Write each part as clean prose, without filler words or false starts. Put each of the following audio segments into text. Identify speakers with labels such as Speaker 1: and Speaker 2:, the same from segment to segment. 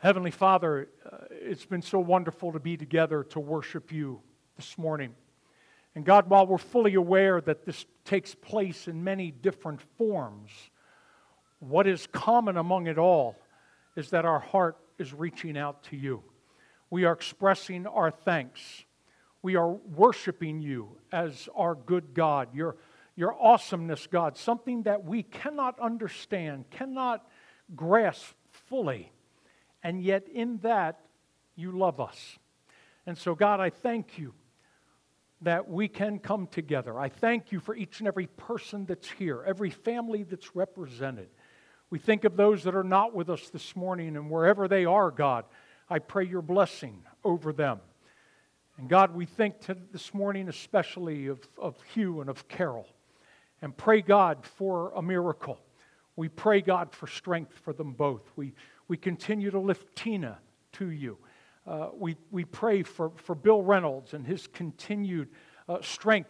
Speaker 1: Heavenly Father, it's been so wonderful to be together to worship you this morning. And God, while we're fully aware that this takes place in many different forms, what is common among it all is that our heart is reaching out to you. We are expressing our thanks. We are worshiping you as our good God, your awesomeness, God, something that we cannot understand, cannot grasp fully. And yet in that, you love us. And so, God, I thank you that we can come together. I thank you for each and every person that's here, every family that's represented. We think of those that are not with us this morning, and wherever they are, God, I pray your blessing over them. And God, we think this morning especially of Hugh and of Carol, and pray, God, for a miracle. We pray, God, for strength for them both. We continue to lift Tina to you. We pray for Bill Reynolds and his continued strength.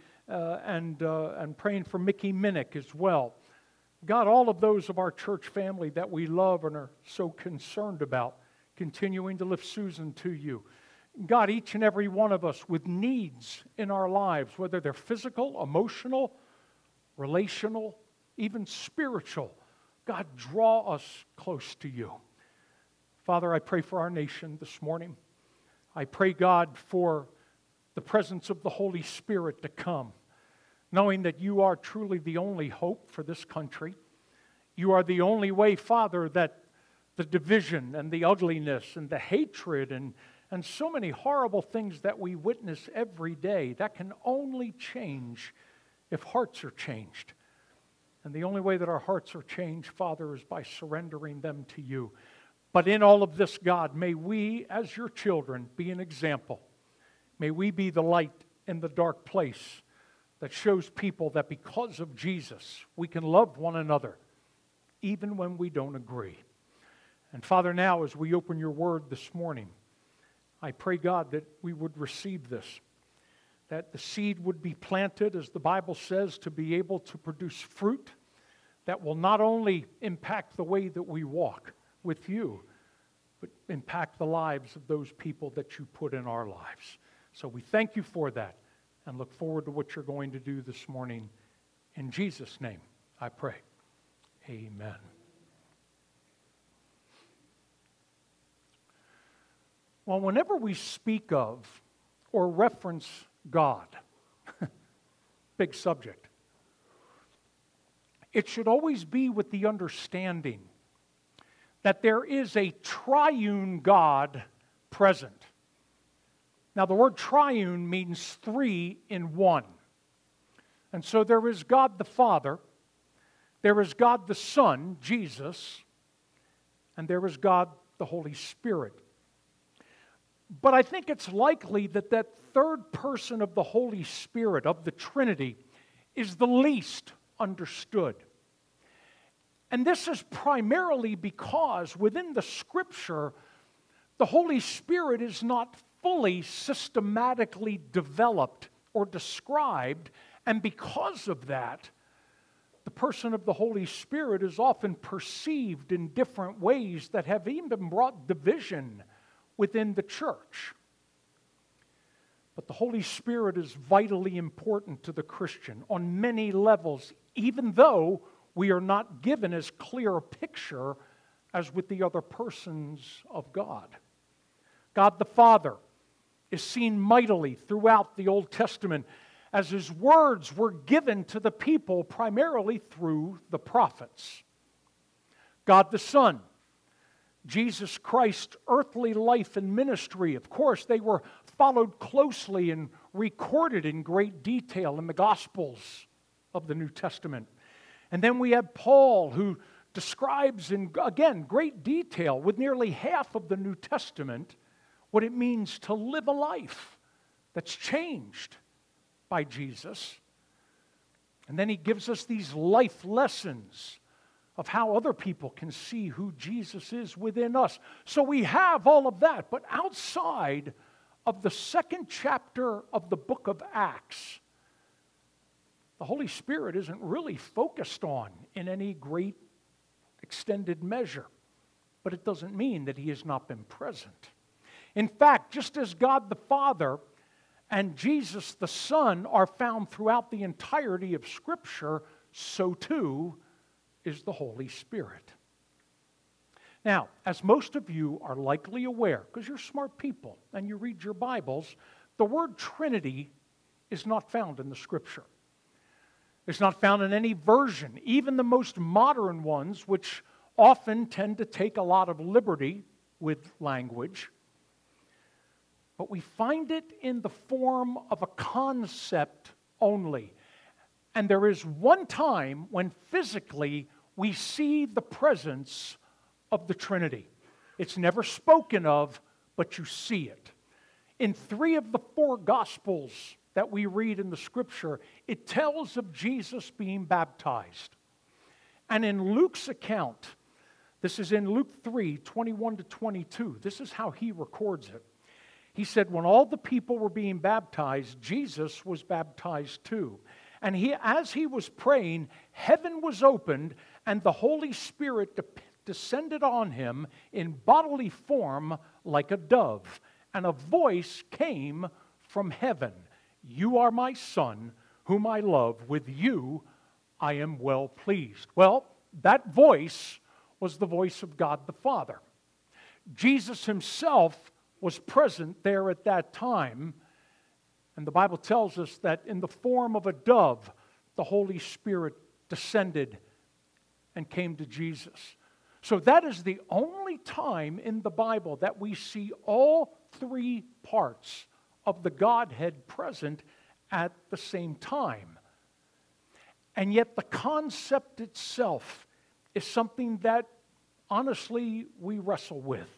Speaker 1: And praying for Mickey Minnick as well. God, all of those of our church family that we love and are so concerned about, continuing to lift Susan to you. God, each and every one of us with needs in our lives, whether they're physical, emotional, relational, even spiritual, God, draw us close to you. Father, I pray for our nation this morning. I pray, God, for the presence of the Holy Spirit to come, knowing that you are truly the only hope for this country. You are the only way, Father, that the division and the ugliness and the hatred and so many horrible things that we witness every day, that can only change if hearts are changed. And the only way that our hearts are changed, Father, is by surrendering them to you. But in all of this, God, may we, as your children, be an example. May we be the light in the dark place that shows people that because of Jesus, we can love one another, even when we don't agree. And Father, now as we open your word this morning, I pray, God, that we would receive this, that the seed would be planted, as the Bible says, to be able to produce fruit that will not only impact the way that we walk with you, but impact the lives of those people that you put in our lives. So we thank you for that and look forward to what you're going to do this morning. In Jesus' name, I pray. Amen. Well, whenever we speak of or reference God, big subject, it should always be with the understanding that there is a triune God present. Now, the word triune means three in one. And so there is God the Father, there is God the Son, Jesus, and there is God the Holy Spirit. But I think it's likely that that third person of the Holy Spirit, of the Trinity, is the least understood. And this is primarily because within the Scripture, the Holy Spirit is not fully systematically developed or described, and because of that, the person of the Holy Spirit is often perceived in different ways that have even brought division within the church. But the Holy Spirit is vitally important to the Christian on many levels, even though we are not given as clear a picture as with the other persons of God. God the Father is seen mightily throughout the Old Testament as His words were given to the people primarily through the prophets. God the Son, Jesus Christ's earthly life and ministry, of course, they were followed closely and recorded in great detail in the Gospels of the New Testament. And then we have Paul, who describes in, again, great detail with nearly half of the New Testament what it means to live a life that's changed by Jesus. And then he gives us these life lessons of how other people can see who Jesus is within us. So we have all of that, but outside of the second chapter of the book of Acts, the Holy Spirit isn't really focused on in any great extended measure. but it doesn't mean that he has not been present. In fact, just as God the Father and Jesus the Son are found throughout the entirety of Scripture, so too is the Holy Spirit. Now, as most of you are likely aware, because you're smart people and you read your Bibles, the word Trinity is not found in the Scripture. It's not found in any version, even the most modern ones, which often tend to take a lot of liberty with language. But we find it in the form of a concept only. And there is one time when physically we see the presence of the Trinity. It's never spoken of, but you see it. In 3 of the 4 Gospels that we read in the Scripture, it tells of Jesus being baptized. And in Luke's account, this is in Luke 3:21-22, this is how he records it. He said, when all the people were being baptized, Jesus was baptized too. And as he was praying, heaven was opened, and the Holy Spirit descended on him in bodily form like a dove. And a voice came from heaven. You are my Son, whom I love. With you I am well pleased. Well, that voice was the voice of God the Father. Jesus himself was present there at that time. And the Bible tells us that in the form of a dove, the Holy Spirit descended and came to Jesus. So that is the only time in the Bible that we see all 3 parts of the Godhead present at the same time. And yet the concept itself is something that, honestly, we wrestle with.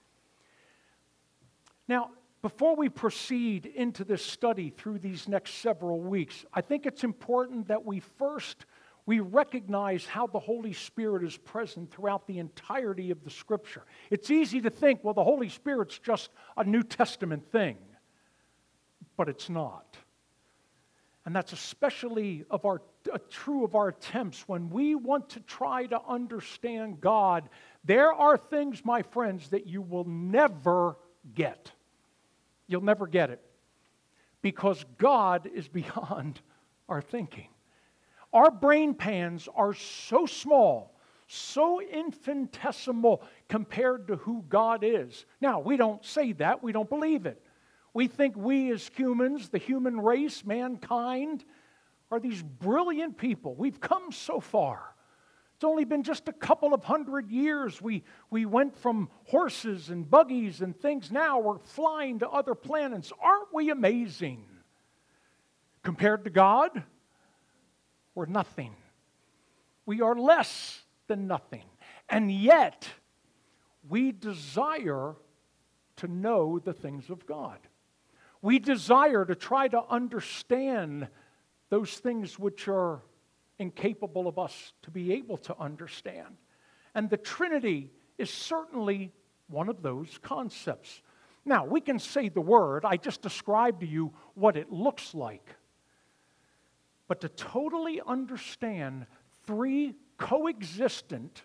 Speaker 1: Now, before we proceed into this study through these next several weeks, I think it's important that we recognize how the Holy Spirit is present throughout the entirety of the Scripture. It's easy to think, well, the Holy Spirit's just a New Testament thing, but it's not. And that's especially true of our attempts when we want to try to understand God. There are things, my friends, that you will never get. You'll never get it, because God is beyond our thinking. Our brain pans are so small, so infinitesimal compared to who God is. Now, we don't say that. We don't believe it. We think we as humans, the human race, mankind, are these brilliant people. We've come so far. It's only been just a couple of 100 years. We went from horses and buggies and things. Now we're flying to other planets. Aren't we amazing? Compared to God, we're nothing. We are less than nothing. And yet, we desire to know the things of God. We desire to try to understand those things which are incapable of us to be able to understand. And the Trinity is certainly one of those concepts. Now, we can say the word. I just described to you what it looks like. But to totally understand 3 coexistent,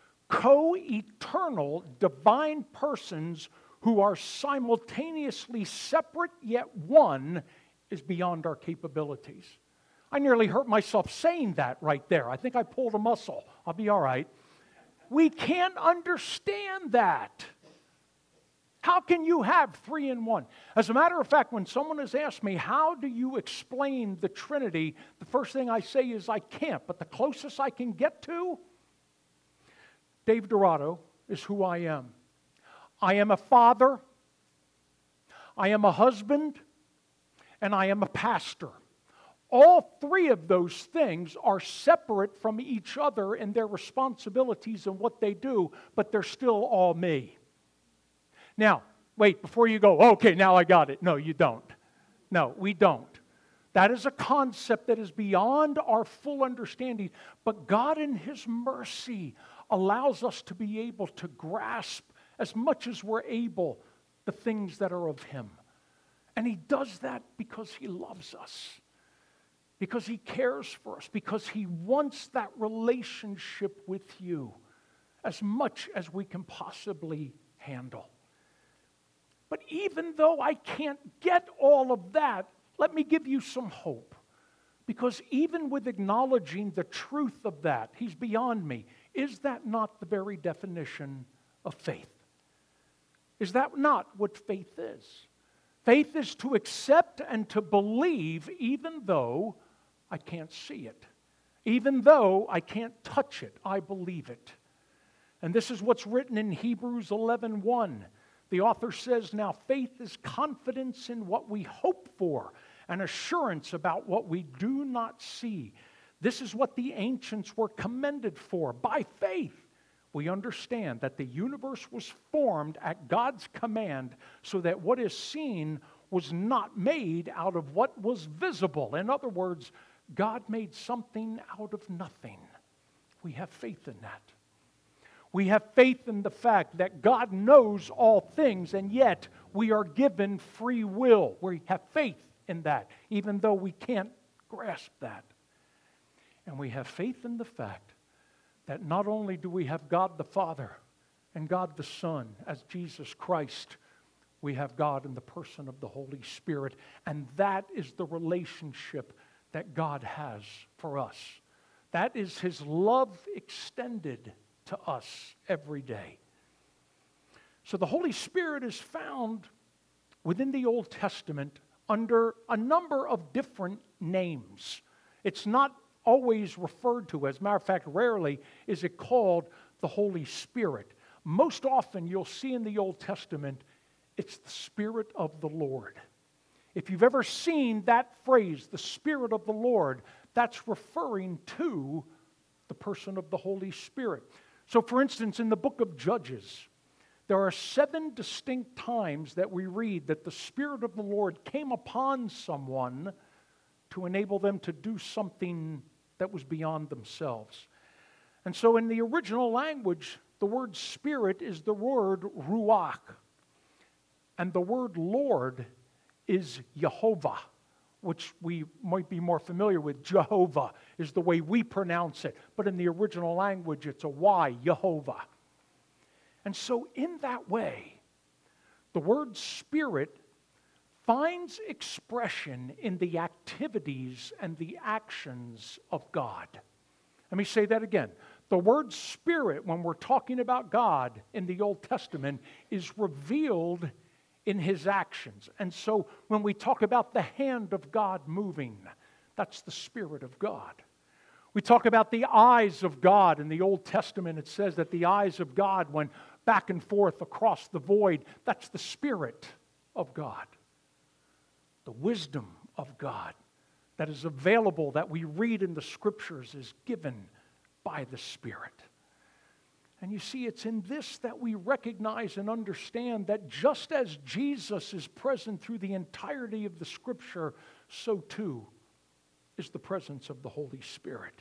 Speaker 1: co-eternal divine persons who are simultaneously separate yet one is beyond our capabilities. I nearly hurt myself saying that right there. I think I pulled a muscle. I'll be all right. We can't understand that. How can you have 3 in 1? As a matter of fact, when someone has asked me, how do you explain the Trinity, the first thing I say is I can't. But the closest I can get to, Dave Dorado is who I am. I am a father, I am a husband, and I am a pastor. All 3 of those things are separate from each other in their responsibilities and what they do, but they're still all me. Now, wait, before you go, okay, now I got it. No, you don't. No, we don't. That is a concept that is beyond our full understanding, but God in His mercy allows us to be able to grasp as much as we're able the things that are of Him. And He does that because He loves us, because He cares for us, because He wants that relationship with you. as much as we can possibly handle. But even though I can't get all of that, let me give you some hope. Because even with acknowledging the truth of that, He's beyond me, is that not the very definition of faith? Is that not what faith is? Faith is to accept and to believe even though I can't see it. Even though I can't touch it, I believe it. And this is what's written in Hebrews 11:1. The author says, now faith is confidence in what we hope for, and assurance about what we do not see. This is what the ancients were commended for. By faith, we understand that the universe was formed at God's command so that what is seen was not made out of what was visible. In other words, God made something out of nothing. We have faith in that. We have faith in the fact that God knows all things, and yet we are given free will. We have faith in that, even though we can't grasp that. And we have faith in the fact that not only do we have God the Father and God the Son as Jesus Christ, we have God in the person of the Holy Spirit, and that is the relationship that God has for us. That is His love extended to us every day. So the Holy Spirit is found within the Old Testament under a number of different names. It's not always referred to, as a matter of fact, rarely is it called the Holy Spirit. Most often you'll see in the Old Testament, it's the Spirit of the Lord. If you've ever seen that phrase, the Spirit of the Lord, that's referring to the person of the Holy Spirit. So for instance, in the book of Judges, there are 7 distinct times that we read that the Spirit of the Lord came upon someone to enable them to do something that was beyond themselves. And so in the original language, the word Spirit is the word Ruach. And the word Lord is Yehovah, which we might be more familiar with. Jehovah is the way we pronounce it. But in the original language, it's a Y, Yehovah. And so in that way, the word Spirit finds expression in the activities and the actions of God. Let me say that again. The word Spirit, when we're talking about God in the Old Testament, is revealed in His actions. And so when we talk about the hand of God moving, that's the Spirit of God. We talk about the eyes of God. In the Old Testament, it says that the eyes of God went back and forth across the void. That's the Spirit of God. The wisdom of God that is available, that we read in the Scriptures, is given by the Spirit. And you see, it's in this that we recognize and understand that just as Jesus is present through the entirety of the Scripture, so too is the presence of the Holy Spirit.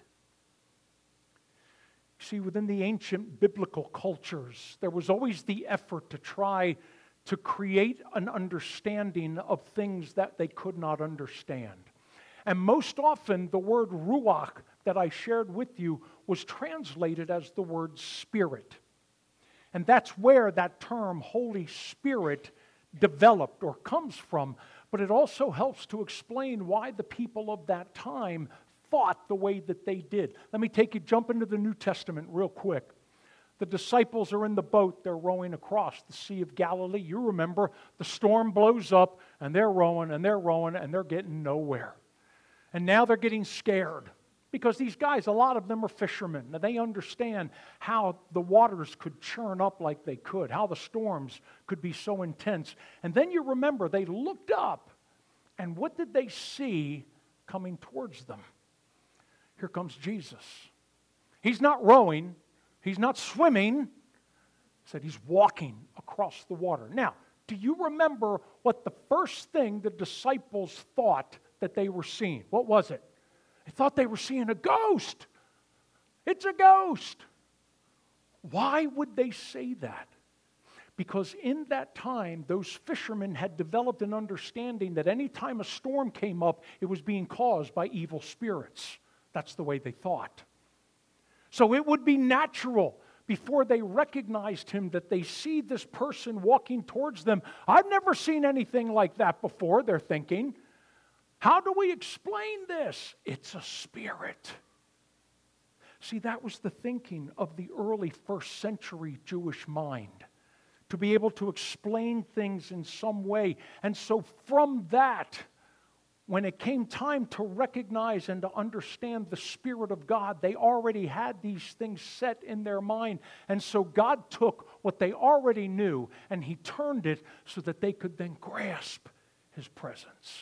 Speaker 1: You see, within the ancient biblical cultures, there was always the effort to try to create an understanding of things that they could not understand. And most often, the word ruach that I shared with you was translated as the word Spirit. And that's where that term Holy Spirit developed or comes from. But it also helps to explain why the people of that time thought the way that they did. Let me jump into the New Testament real quick. The disciples are in the boat. They're rowing across the Sea of Galilee. You remember, the storm blows up, and they're rowing, and they're rowing, and they're getting nowhere. And now they're getting scared because these guys, a lot of them are fishermen. Now, they understand how the waters could churn up like they could, how the storms could be so intense. And then you remember, they looked up, and what did they see coming towards them? Here comes Jesus. He's not rowing. He's not swimming. He said he's walking across the water. Now, do you remember what the first thing the disciples thought that they were seeing? What was it? They thought they were seeing a ghost. It's a ghost. Why would they say that? Because in that time, those fishermen had developed an understanding that any time a storm came up, it was being caused by evil spirits. That's the way they thought. So it would be natural before they recognized him, that they see this person walking towards them. I've never seen anything like that before, they're thinking. How do we explain this? It's a spirit. See, that was the thinking of the early first century Jewish mind, to be able to explain things in some way. And so from that, when it came time to recognize and to understand the Spirit of God, they already had these things set in their mind. And so God took what they already knew and He turned it so that they could then grasp His presence.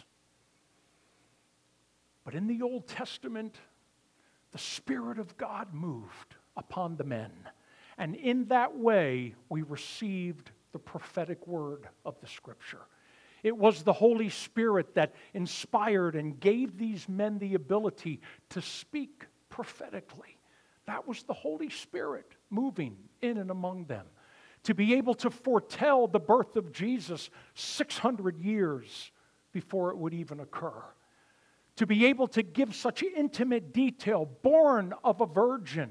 Speaker 1: But in the Old Testament, the Spirit of God moved upon the men. And in that way, we received the prophetic word of the Scripture. It was the Holy Spirit that inspired and gave these men the ability to speak prophetically. That was the Holy Spirit moving in and among them. To be able to foretell the birth of Jesus 600 years before it would even occur. To be able to give such intimate detail, born of a virgin.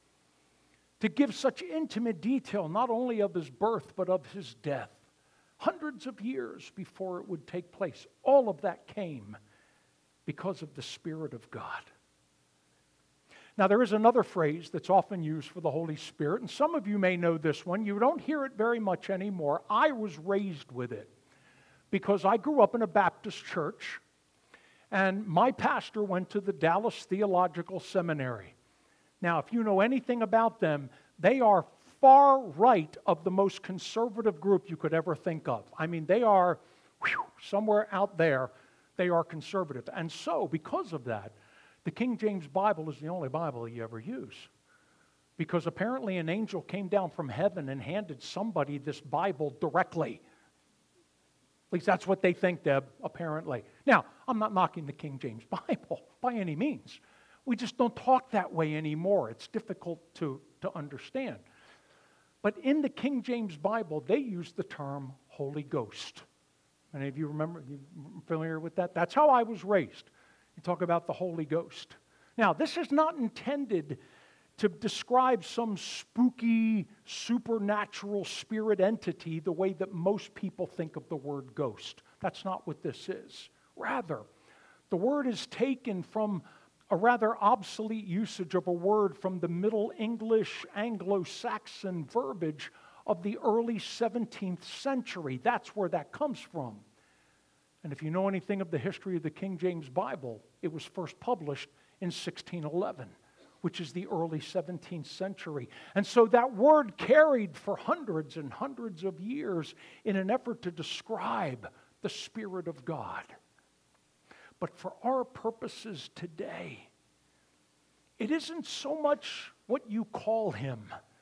Speaker 1: To give such intimate detail, not only of His birth, but of His death. Hundreds of years before it would take place. All of that came because of the Spirit of God. Now, there is another phrase that's often used for the Holy Spirit, and some of you may know this one. You don't hear it very much anymore. I was raised with it because I grew up in a Baptist church, and my pastor went to the Dallas Theological Seminary. Now, if you know anything about them, they are far right of the most conservative group you could ever think of. I mean, they are somewhere out there, they are conservative. And so, because of that, the King James Bible is the only Bible you ever use. Because apparently an angel came down from heaven and handed somebody this Bible directly. At least that's what they think, Deb, apparently. Now, I'm not knocking the King James Bible by any means. We just don't talk that way anymore. It's difficult to understand. But in the King James Bible, they use the term Holy Ghost. Any of you remember, you familiar with that? That's how I was raised. You talk about the Holy Ghost. Now, this is not intended to describe some spooky, supernatural spirit entity the way that most people think of the word ghost. That's not what this is. Rather, the word is taken from a rather obsolete usage of a word from the Middle English Anglo-Saxon verbiage of the early 17th century. That's where that comes from. And if you know anything of the history of the King James Bible, it was first published in 1611, which is the early 17th century. And so that word carried for hundreds and hundreds of years in an effort to describe the Spirit of God. But for our purposes today, it isn't so much what you call Him.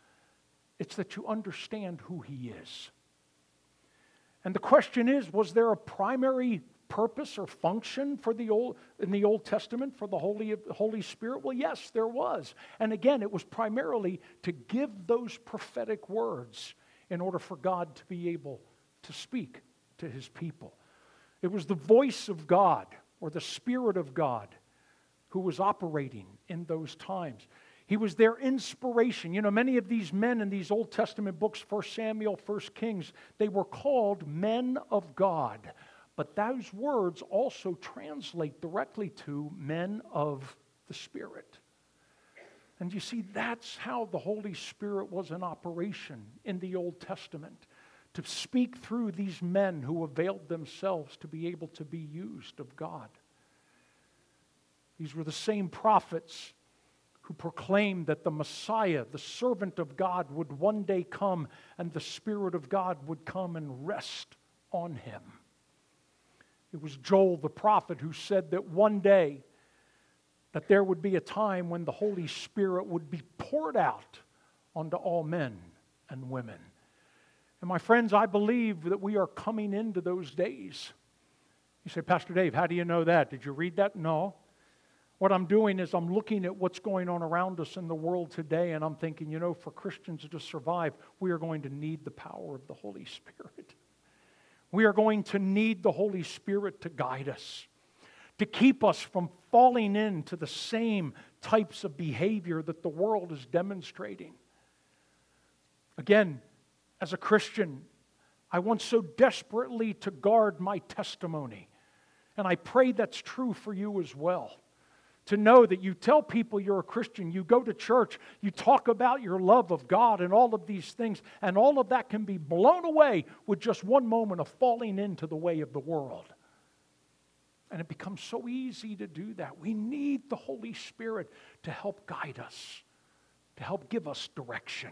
Speaker 1: It's that you understand who He is. And the question is, was there a primary purpose or function for in the Old Testament for the Holy Spirit? Well, yes, there was. And again, it was primarily to give those prophetic words in order for God to be able to speak to His people. It was the voice of God, or the Spirit of God, who was operating in those times. He was their inspiration. You know, many of these men in these Old Testament books, 1 Samuel, 1 Kings, they were called men of God. But those words also translate directly to men of the Spirit. And you see, that's how the Holy Spirit was in operation in the Old Testament, to speak through these men who availed themselves to be able to be used of God. These were the same prophets who proclaimed that the Messiah, the servant of God, would one day come and the Spirit of God would come and rest on Him. It was Joel the prophet who said that one day that there would be a time when the Holy Spirit would be poured out onto all men and women. And my friends, I believe that we are coming into those days. You say, Pastor Dave, how do you know that? Did you read that? No. What I'm doing is I'm looking at what's going on around us in the world today, and I'm thinking, you know, for Christians to survive, we are going to need the power of the Holy Spirit. We are going to need the Holy Spirit to guide us, to keep us from falling into the same types of behavior that the world is demonstrating. Again, as a Christian, I want so desperately to guard my testimony. And I pray that's true for you as well. To know that you tell people you're a Christian, you go to church, you talk about your love of God and all of these things, and all of that can be blown away with just one moment of falling into the way of the world. And it becomes so easy to do that. We need the Holy Spirit to help guide us, to help give us direction.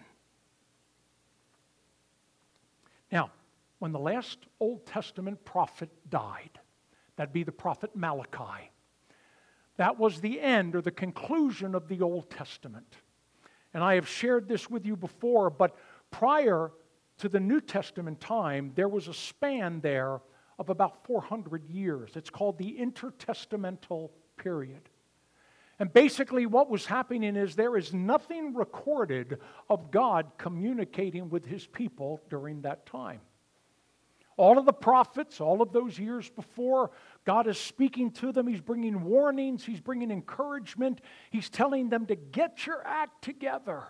Speaker 1: Now, when the last Old Testament prophet died, that'd be the prophet Malachi. That was the end or the conclusion of the Old Testament. And I have shared this with you before, but prior to the New Testament time, there was a span there of about 400 years. It's called the intertestamental period. And basically what was happening is there is nothing recorded of God communicating with His people during that time. All of the prophets, all of those years before, God is speaking to them. He's bringing warnings. He's bringing encouragement. He's telling them to get your act together.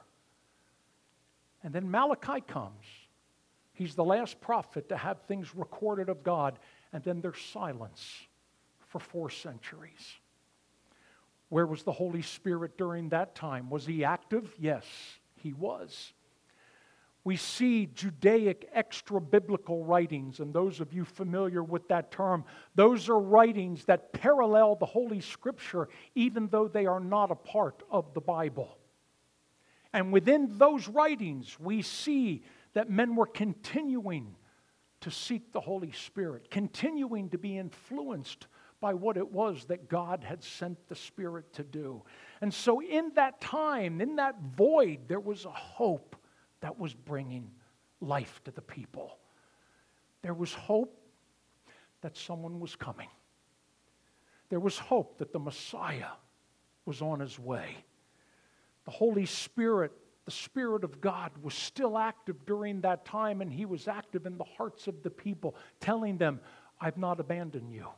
Speaker 1: And then Malachi comes. He's the last prophet to have things recorded of God. And then there's silence for 4 centuries. Where was the Holy Spirit during that time? Was He active? Yes, He was. We see Judaic extra-biblical writings, and those of you familiar with that term, those are writings that parallel the Holy Scripture even though they are not a part of the Bible. And within those writings, we see that men were continuing to seek the Holy Spirit, continuing to be influenced by what it was that God had sent the Spirit to do. And so in that time, in that void, there was a hope that was bringing life to the people. There was hope that someone was coming. There was hope that the Messiah was on His way. The Holy Spirit, the Spirit of God, was still active during that time, and He was active in the hearts of the people, telling them, I've not abandoned you.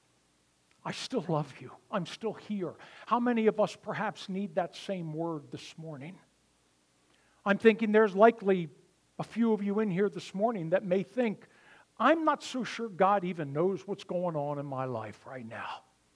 Speaker 1: I still love you. I'm still here. How many of us perhaps need that same word this morning? I'm thinking there's likely a few of you in here this morning that may think, I'm not so sure God even knows what's going on in my life right now.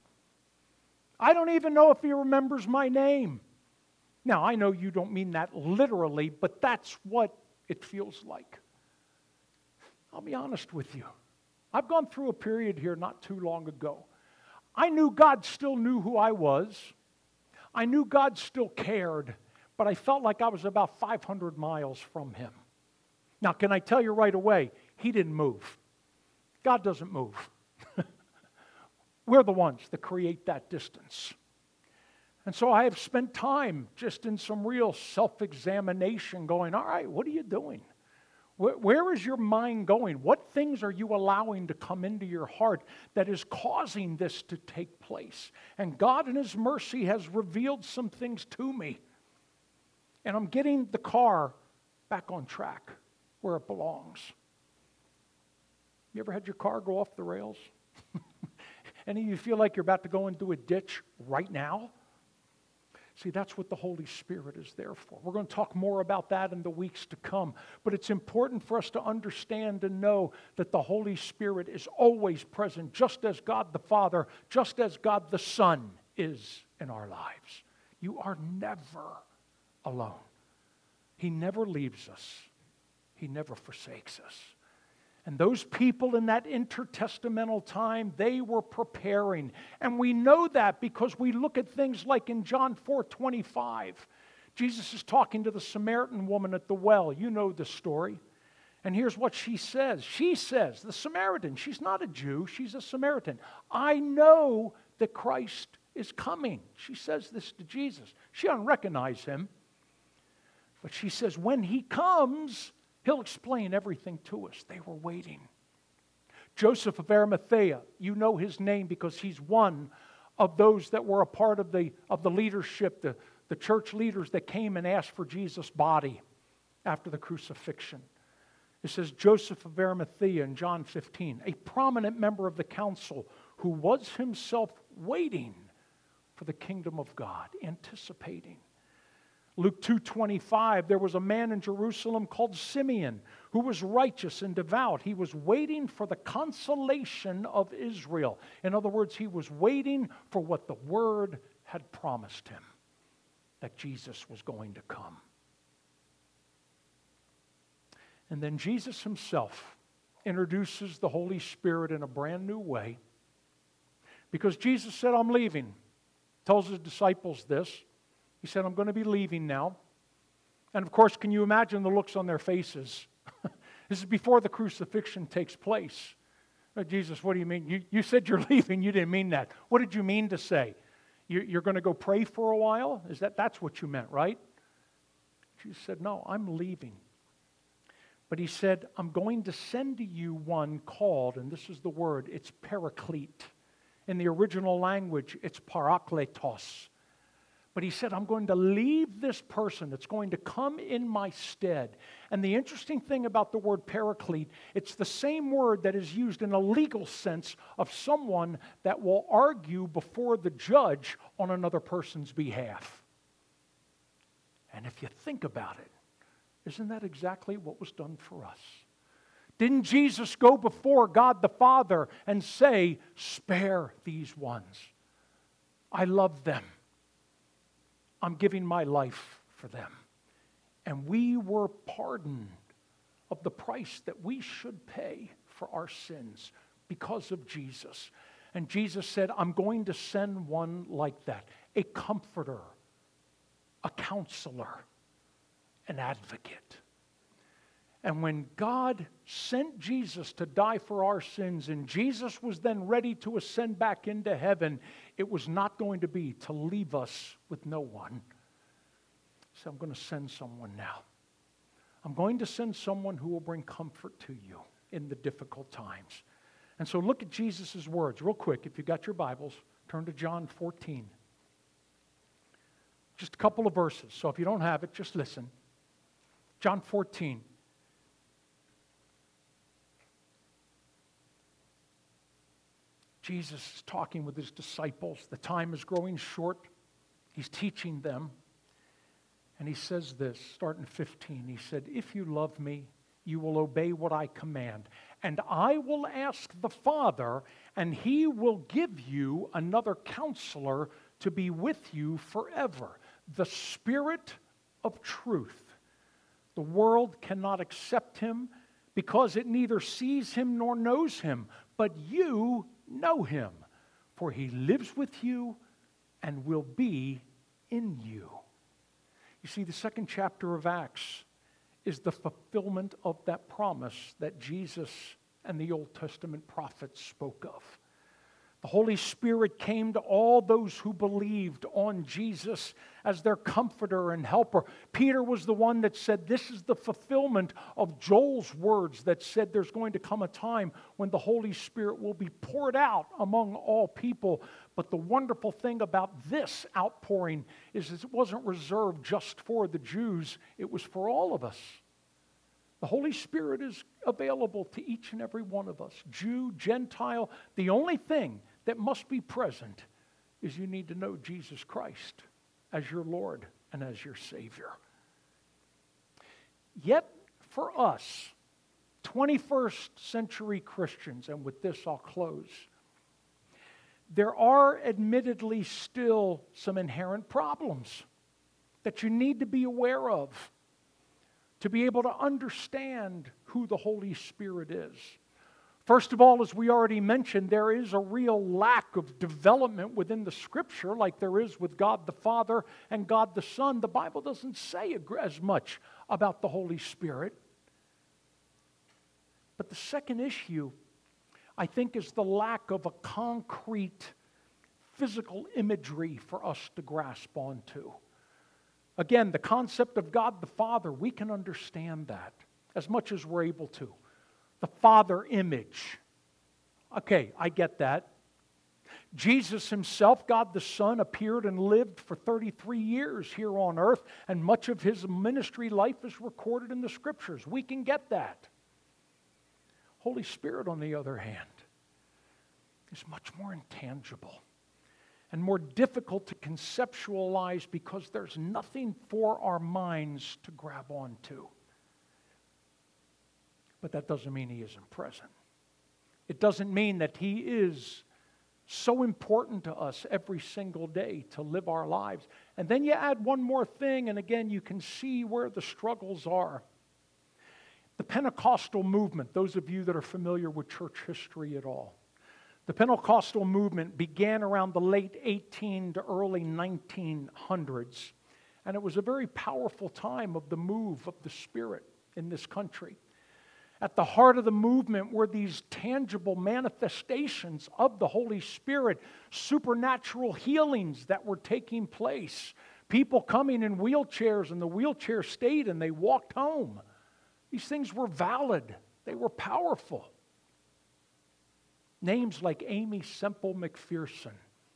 Speaker 1: I don't even know if He remembers my name. Now, I know you don't mean that literally, but that's what it feels like. I'll be honest with you. I've gone through a period here not too long ago. I knew God still knew who I was. I knew God still cared. But I felt like I was about 500 miles from Him. Now, can I tell you right away, He didn't move. God doesn't move. We're the ones that create that distance. And so I have spent time just in some real self-examination going, all right, what are you doing? Where is your mind going? What things are you allowing to come into your heart that is causing this to take place? And God in His mercy has revealed some things to me. And I'm getting the car back on track where it belongs. You ever had your car go off the rails? Any of you feel like you're about to go into a ditch right now? See, that's what the Holy Spirit is there for. We're going to talk more about that in the weeks to come. But it's important for us to understand and know that the Holy Spirit is always present, just as God the Father, just as God the Son is in our lives. You are never alone. He never leaves us. He never forsakes us. And those people in that intertestamental time, they were preparing. And we know that because we look at things like in John 4:25. Jesus is talking to the Samaritan woman at the well. You know the story. And here's what she says. She says, the Samaritan, she's not a Jew, she's a Samaritan. I know that Christ is coming. She says this to Jesus. She doesn't recognize Him. But she says, when He comes, He'll explain everything to us. They were waiting. Joseph of Arimathea, you know his name because he's one of those that were a part of the leadership, the church leaders that came and asked for Jesus' body after the crucifixion. It says Joseph of Arimathea in John 15, a prominent member of the council who was himself waiting for the kingdom of God, anticipating. Luke 2:25, there was a man in Jerusalem called Simeon who was righteous and devout. He was waiting for the consolation of Israel. In other words, he was waiting for what the Word had promised him, that Jesus was going to come. And then Jesus himself introduces the Holy Spirit in a brand new way, because Jesus said, I'm leaving. Tells his disciples this. He said, I'm going to be leaving now. And of course, can you imagine the looks on their faces? This is before the crucifixion takes place. Jesus, what do you mean? You said you're leaving. You didn't mean that. What did you mean to say? You're going to go pray for a while? That's what you meant, right? Jesus said, no, I'm leaving. But he said, I'm going to send to you one called, and this is the word, it's paraclete. In the original language, it's parakletos. But he said, I'm going to leave this person that's going to come in my stead. And the interesting thing about the word paraclete, it's the same word that is used in a legal sense of someone that will argue before the judge on another person's behalf. And if you think about it, isn't that exactly what was done for us? Didn't Jesus go before God the Father and say, spare these ones? I love them. I'm giving my life for them. And we were pardoned of the price that we should pay for our sins because of Jesus. And Jesus said, I'm going to send one like that, a comforter, a counselor, an advocate. And when God sent Jesus to die for our sins, and Jesus was then ready to ascend back into heaven, it was not going to be to leave us with no one. So I'm going to send someone now. I'm going to send someone who will bring comfort to you in the difficult times. And so look at Jesus' words real quick. If you've got your Bibles, turn to John 14. Just a couple of verses. So if you don't have it, just listen. John 14. Jesus is talking with his disciples. The time is growing short. He's teaching them. And he says this, starting 15. He said, if you love me, you will obey what I command. And I will ask the Father, and he will give you another counselor to be with you forever. The Spirit of truth. The world cannot accept him because it neither sees him nor knows him. But you know him, for he lives with you and will be in you. You see, the second chapter of Acts is the fulfillment of that promise that Jesus and the Old Testament prophets spoke of. The Holy Spirit came to all those who believed on Jesus as their comforter and helper. Peter was the one that said this is the fulfillment of Joel's words that said there's going to come a time when the Holy Spirit will be poured out among all people. But the wonderful thing about this outpouring is it wasn't reserved just for the Jews. It was for all of us. The Holy Spirit is available to each and every one of us, Jew, Gentile. The only thing that must be present is you need to know Jesus Christ as your Lord and as your Savior. Yet for us, 21st century Christians, and with this I'll close, there are admittedly still some inherent problems that you need to be aware of to be able to understand who the Holy Spirit is. First of all, as we already mentioned, there is a real lack of development within the Scripture like there is with God the Father and God the Son. The Bible doesn't say as much about the Holy Spirit. But the second issue, I think, is the lack of a concrete physical imagery for us to grasp onto. Again, the concept of God the Father, we can understand that as much as we're able to. The Father image. Okay, I get that. Jesus himself, God the Son, appeared and lived for 33 years here on earth, and much of his ministry life is recorded in the Scriptures. We can get that. Holy Spirit, on the other hand, is much more intangible. and more difficult to conceptualize because there's nothing for our minds to grab onto. But that doesn't mean He isn't present. It doesn't mean that He is so important to us every single day to live our lives. And then you add one more thing, and again, you can see where the struggles are. The Pentecostal movement, those of you that are familiar with church history at all, the Pentecostal movement began around the late 18 to early 1900s, and it was a very powerful time of the move of the Spirit in this country. At the heart of the movement were these tangible manifestations of the Holy Spirit, supernatural healings that were taking place, people coming in wheelchairs and the wheelchair stayed and they walked home. These things were valid. They were powerful. Names like Aimee Semple McPherson.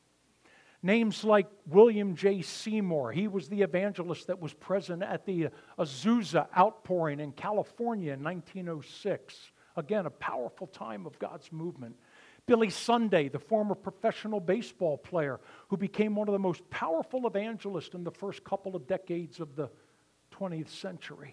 Speaker 1: Names like William J. Seymour. He was the evangelist that was present at the Azusa outpouring in California in 1906. Again, a powerful time of God's movement. Billy Sunday, the former professional baseball player who became one of the most powerful evangelists in the first couple of decades of the 20th century.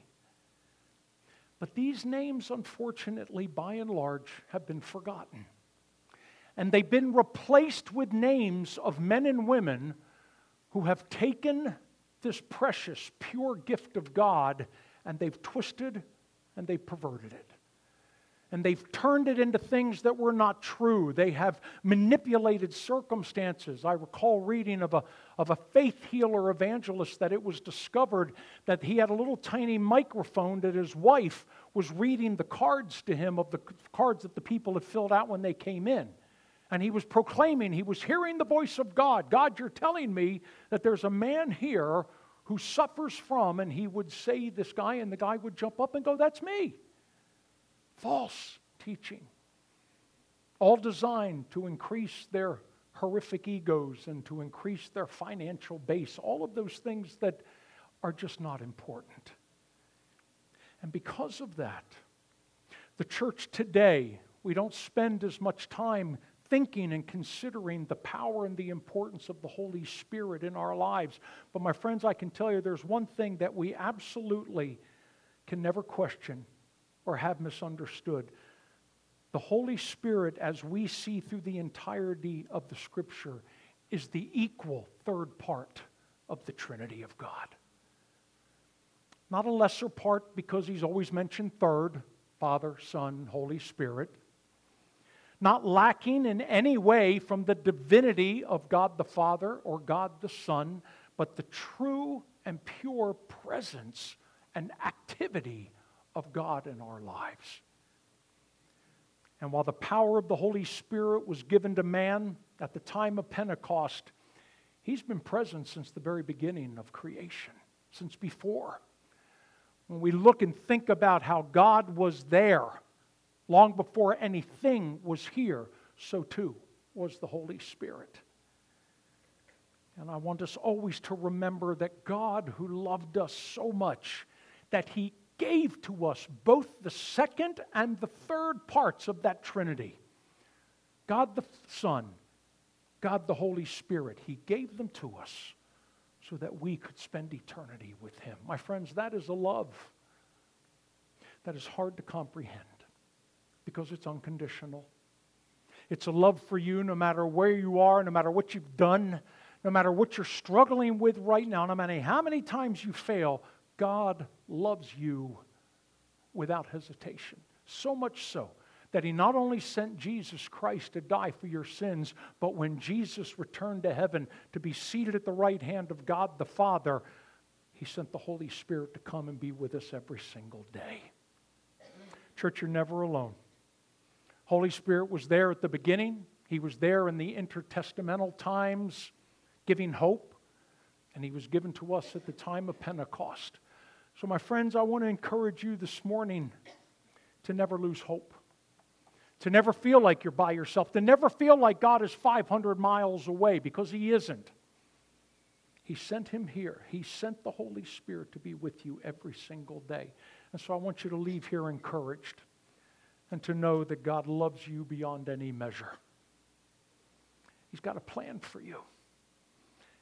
Speaker 1: But these names, unfortunately, by and large, have been forgotten. And they've been replaced with names of men and women who have taken this precious, pure gift of God and they've twisted and they've perverted it. And they've turned it into things that were not true. They have manipulated circumstances. I recall reading of a faith healer evangelist that it was discovered that he had a little tiny microphone that his wife was reading the cards to him of the cards that the people had filled out when they came in. And he was proclaiming, he was hearing the voice of God. God, you're telling me that there's a man here who suffers from, and he would say this guy, and the guy would jump up and go, that's me. False teaching. All designed to increase their horrific egos and to increase their financial base. All of those things that are just not important. And because of that, the church today, we don't spend as much time thinking and considering the power and the importance of the Holy Spirit in our lives. But my friends, I can tell you there's one thing that we absolutely can never question or have misunderstood. The Holy Spirit, as we see through the entirety of the Scripture, is the equal third part of the Trinity of God. Not a lesser part because He's always mentioned third, Father, Son, Holy Spirit. Not lacking in any way from the divinity of God the Father or God the Son, but the true and pure presence and activity of God in our lives. And while the power of the Holy Spirit was given to man at the time of Pentecost, He's been present since the very beginning of creation, since before. When we look and think about how God was there long before anything was here, so too was the Holy Spirit. And I want us always to remember that God, who loved us so much, that He gave to us both the second and the third parts of that Trinity. God the Son, God the Holy Spirit. He gave them to us so that we could spend eternity with Him. My friends, that is a love that is hard to comprehend because it's unconditional. It's a love for you no matter where you are, no matter what you've done, no matter what you're struggling with right now, no matter how many times you fail, God loves you without hesitation. So much so that He not only sent Jesus Christ to die for your sins, but when Jesus returned to heaven to be seated at the right hand of God the Father, He sent the Holy Spirit to come and be with us every single day. Church, you're never alone. Holy Spirit was there at the beginning. He was there in the intertestamental times, giving hope, and He was given to us at the time of Pentecost. So my friends, I want to encourage you this morning to never lose hope, to never feel like you're by yourself, to never feel like God is 500 miles away, because He isn't. He sent Him here. He sent the Holy Spirit to be with you every single day. And so I want you to leave here encouraged and to know that God loves you beyond any measure. He's got a plan for you.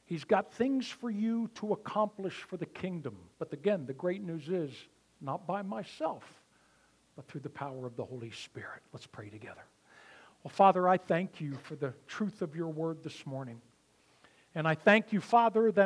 Speaker 1: He's got things for you to accomplish for the kingdom. But again, the great news is, not by myself, but through the power of the Holy Spirit. Let's pray together. Well, Father, I thank you for the truth of your word this morning. And I thank you, Father, that